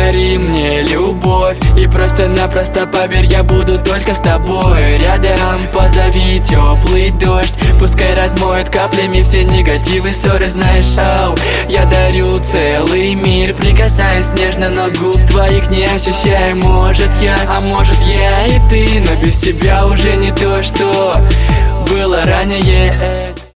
подари мне любовь. И просто-напросто поверь, я буду только с тобой рядом. Позови теплый дождь, пускай размоет каплями все негативы, ссоры, знаешь, ау. Я дарю целый мир, прикасаясь нежно, но губ твоих не ощущаю. Может я, а может я и ты, но без тебя уже не то, что было ранее.